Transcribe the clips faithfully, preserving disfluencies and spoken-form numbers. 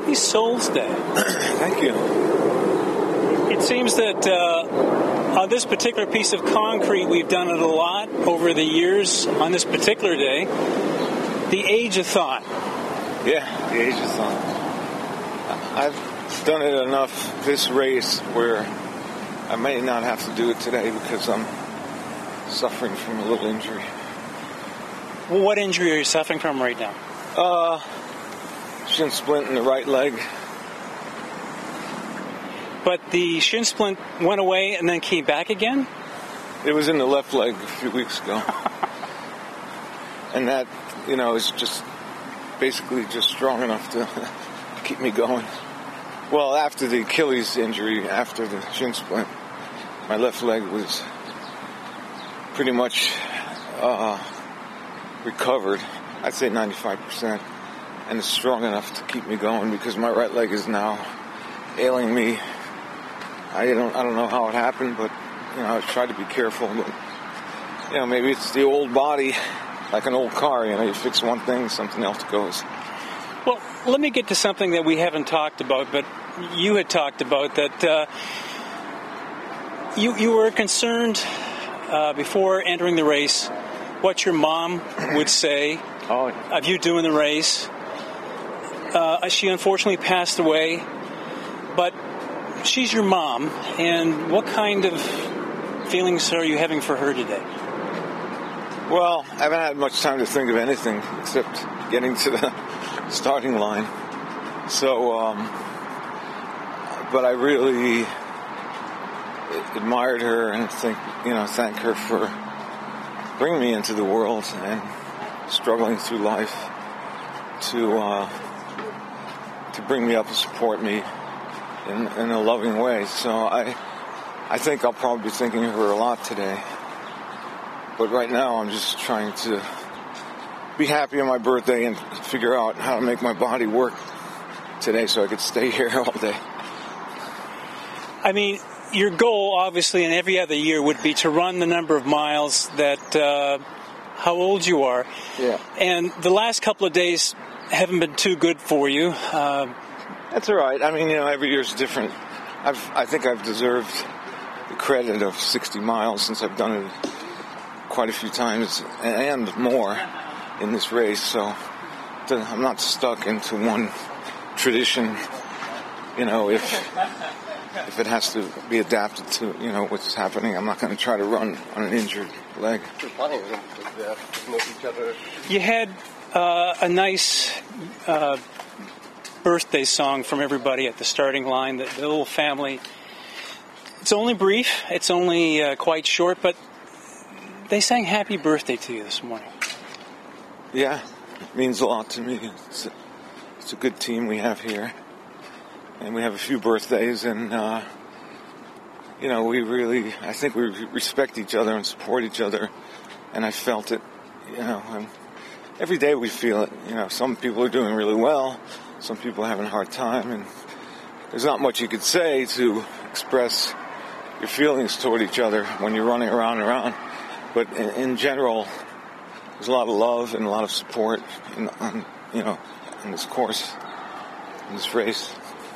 Happy Souls Day. Thank you. It seems that uh, on this particular piece of concrete, we've done it a lot over the years. On this particular day, the Age-a-thon. Yeah, the Age-a-thon. I've done it enough this race where I may not have to do it today because I'm suffering from a little injury. Well, what injury are you suffering from right now? Uh, shin splint in the right leg. But the shin splint went away and then came back again? It was in the left leg a few weeks ago. And that, you know, is just basically just strong enough to keep me going. Well, after the Achilles injury, after the shin splint, my left leg was pretty much uh, recovered. I'd say ninety-five percent. And it's strong enough to keep me going because my right leg is now ailing me. I don't I don't know how it happened, but, you know, I tried to be careful. But, you know, maybe it's the old body, like an old car. You know, you fix one thing, something else goes. Well, let me get to something that we haven't talked about, but you had talked about that uh, you you were concerned uh, before entering the race what your mom would say oh. of you doing the race. Uh, she unfortunately passed away, but she's your mom, and what kind of feelings are you having for her today? Well, I haven't had much time to think of anything except getting to the starting line. So, um, but I really admired her and think, you know, thank her for bringing me into the world and struggling through life to uh, to bring me up and support me in, in a loving way. So I I think I'll probably be thinking of her a lot today. But right now I'm just trying to be happy on my birthday and figure out how to make my body work today so I could stay here all day. I mean, your goal, obviously, in every other year would be to run the number of miles that, uh, how old you are. Yeah. And the last couple of days haven't been too good for you. Uh, That's all right. I mean, you know, every year's different. I've, I think I've deserved the credit of sixty miles since I've done it quite a few times and more in this race. So I'm not stuck into one tradition. You know, if if it has to be adapted to, you know, what's happening, I'm not going to try to run on an injured leg. You had uh, a nice uh, birthday song from everybody at the starting line, the, the little family. It's only brief, it's only uh, quite short, but they sang happy birthday to you this morning. Yeah, it means a lot to me. It's a, it's a good team we have here. And we have a few birthdays, and, uh, you know, we really, I think we respect each other and support each other. And I felt it, you know, and every day we feel it. You know, some people are doing really well, some people are having a hard time, and there's not much you could say to express your feelings toward each other when you're running around and around. But in, in general, there's a lot of love and a lot of support, in, on, you know, in this course, in this race.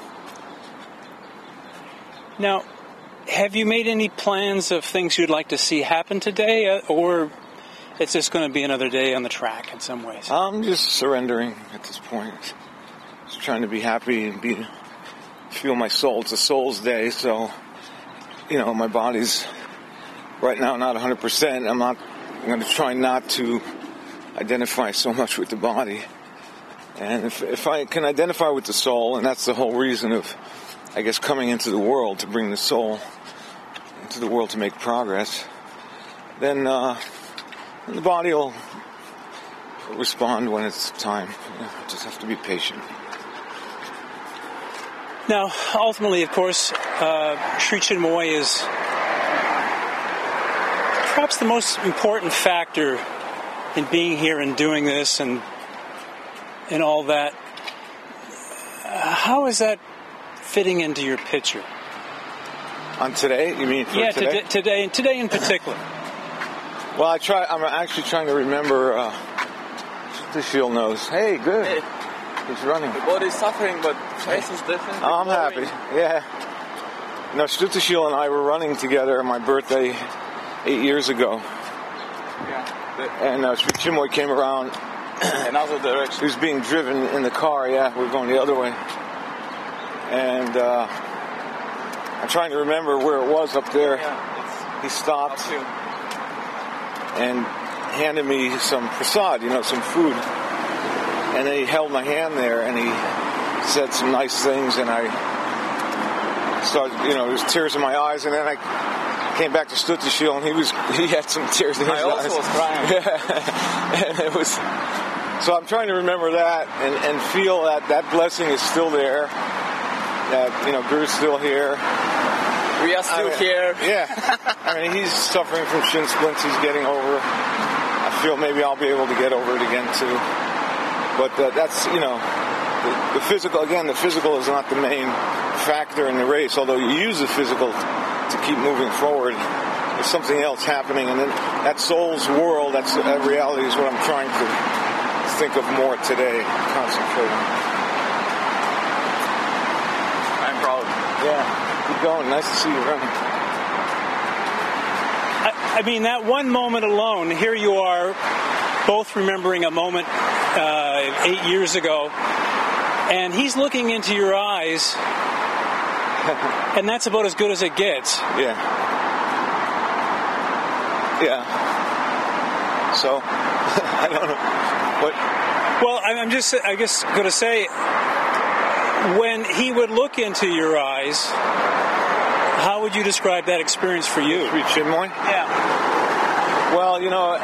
Now, have you made any plans of things you'd like to see happen today, uh, or it's just going to be another day on the track in some ways? I'm just surrendering at this point. Just trying to be happy and be feel my soul. It's a soul's day, so, you know, my body's right now not one hundred percent. I'm not. I'm going to try not to identify so much with the body. And if if I can identify with the soul, and that's the whole reason of, I guess, coming into the world, to bring the soul into the world to make progress, then uh, the body will respond when it's time. You know, just have to be patient. Now, ultimately, of course, uh, Sri Chinmoy is perhaps the most important factor in being here and doing this and and all that. Uh, how is that fitting into your picture? On today? You mean for yeah, today? Yeah, today, today in particular. Well, I try. I'm actually trying to remember. Uh, the shield knows. Hey, good. He's running. The body is suffering, but face is different. Oh, I'm happy. Yeah. You know, Strutashil and I were running together on my birthday eight years ago. Yeah. And uh, Sri Chinmoy came around. Another direction. He was being driven in the car. Yeah, we were going the other way. And uh, I'm trying to remember where it was up there. Yeah, he stopped it's up and handed me some prasad, you know, some food. And then he held my hand there and he said some nice things, and I started, you know, there was tears in my eyes, and then I came back to Strutashil and he was, he had some tears in his I eyes. also was crying. Yeah. And it was, so I'm trying to remember that and, and feel that that blessing is still there, that, you know, Guru's still here. We are still I mean, here. Yeah. I mean, he's suffering from shin splints. He's getting over. I feel maybe I'll be able to get over it again too. But uh, that's, you know, the, the physical, again, the physical is not the main factor in the race, although you use the physical to keep moving forward. There's something else happening, and then that soul's world, that's, that reality is what I'm trying to think of more today, concentrate on. I'm proud. Yeah, keep going. Nice to see you running. I, I mean, that one moment alone, here you are, both remembering a moment uh, eight years ago, and he's looking into your eyes, and that's about as good as it gets. Yeah. Yeah. So, I don't know. What? Well, I'm just, I guess, going to say, when he would look into your eyes, how would you describe that experience for you? Sri Chinmoy? Yeah. Well, you know,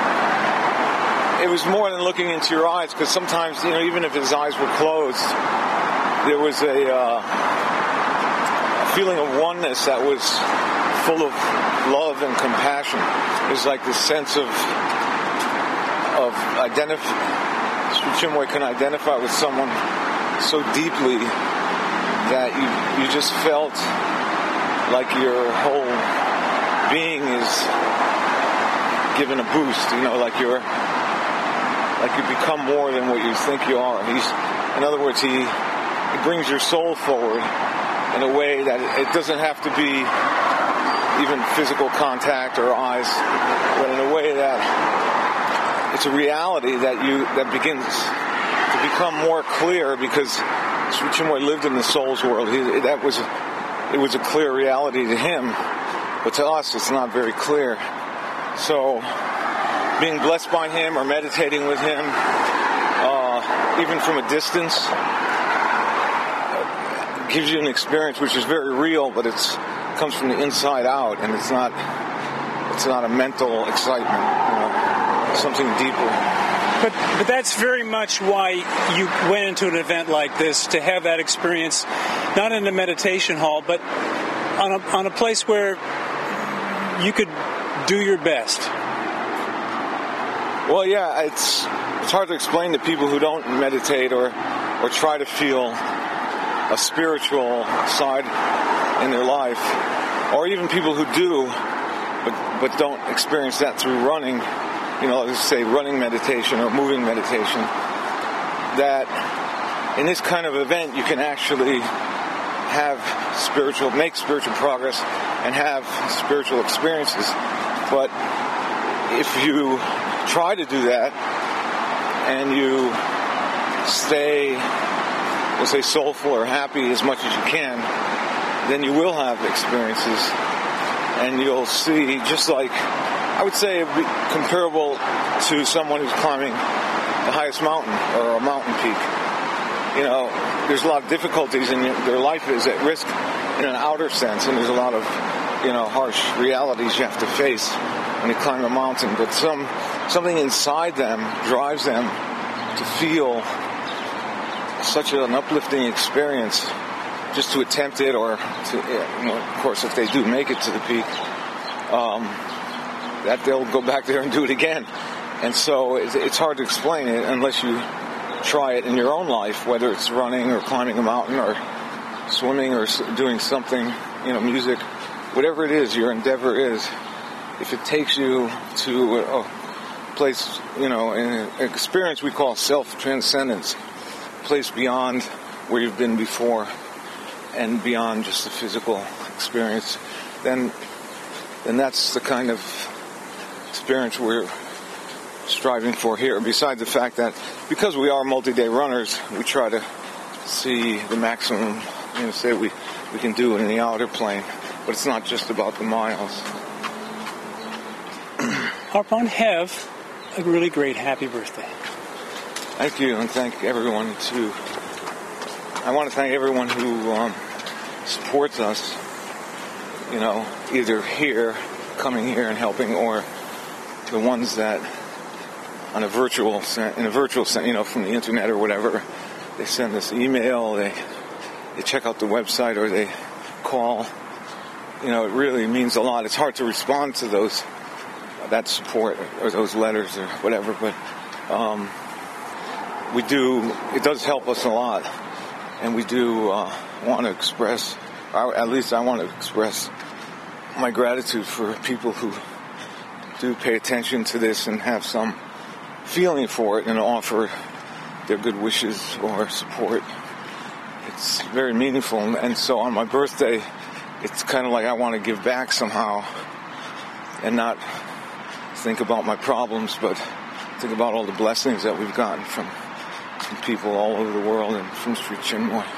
it was more than looking into your eyes, because sometimes, you know, even if his eyes were closed, there was a uh, feeling of oneness that was full of love and compassion. It was like this sense of of identify. Sri Chinmoy can identify with someone so deeply that you you just felt like your whole being is given a boost. You know, like you're like you become more than what you think you are. He's, in other words, he he brings your soul forward in a way that it doesn't have to be even physical contact or eyes, but in a way that it's a reality that you that begins to become more clear, because Sri Chinmoy lived in the soul's world. He, that was it was a clear reality to him, but to us it's not very clear. So being blessed by him or meditating with him, uh, even from a distance, gives you an experience which is very real, but it's comes from the inside out, and it's not it's not a mental excitement, you know, something deeper. But but that's very much why you went into an event like this, to have that experience, not in a meditation hall, but on a on a place where you could do your best. Well, yeah, it's it's hard to explain to people who don't meditate or or try to feel a spiritual side in their life, or even people who do, but but don't experience that through running. You know, let's say running meditation or moving meditation. That in this kind of event, you can actually have spiritual, make spiritual progress, and have spiritual experiences. But if you try to do that and you stay, let's say, soulful or happy as much as you can, then you will have experiences, and you'll see, just like, I would say, it'd be comparable to someone who's climbing the highest mountain or a mountain peak. You know, there's a lot of difficulties, and their life is at risk in an outer sense, and there's a lot of, you know, harsh realities you have to face when you climb a mountain. But some something inside them drives them to feel such an uplifting experience, just to attempt it, or to, you know, of course, if they do make it to the peak, um, that they'll go back there and do it again. And so it's hard to explain it unless you try it in your own life, whether it's running or climbing a mountain or swimming or doing something, you know, music, whatever it is, your endeavor is. If it takes you to a place, you know, an experience we call self-transcendence, place beyond where you've been before and beyond just the physical experience, then then that's the kind of experience we're striving for here. Besides the fact that because we are multi-day runners, we try to see the maximum, you know, say we, we can do in the outer plane. But it's not just about the miles. Harpon, have a really great happy birthday. Thank you, and thank everyone too. I want to thank everyone who um, supports us, you know, either here, coming here and helping, or the ones that on a virtual, in a virtual sense, you know, from the internet or whatever, they send us email, they they check out the website, or they call. You know, it really means a lot. It's hard to respond to those, that support or those letters or whatever, but um, we do. It does help us a lot, and we do uh, want to express, or at least I want to express my gratitude for people who do pay attention to this and have some feeling for it and offer their good wishes or support. It's very meaningful, and so on my birthday, it's kind of like I want to give back somehow and not think about my problems, but think about all the blessings that we've gotten from, from people all over the world and from Sri Chinmoy.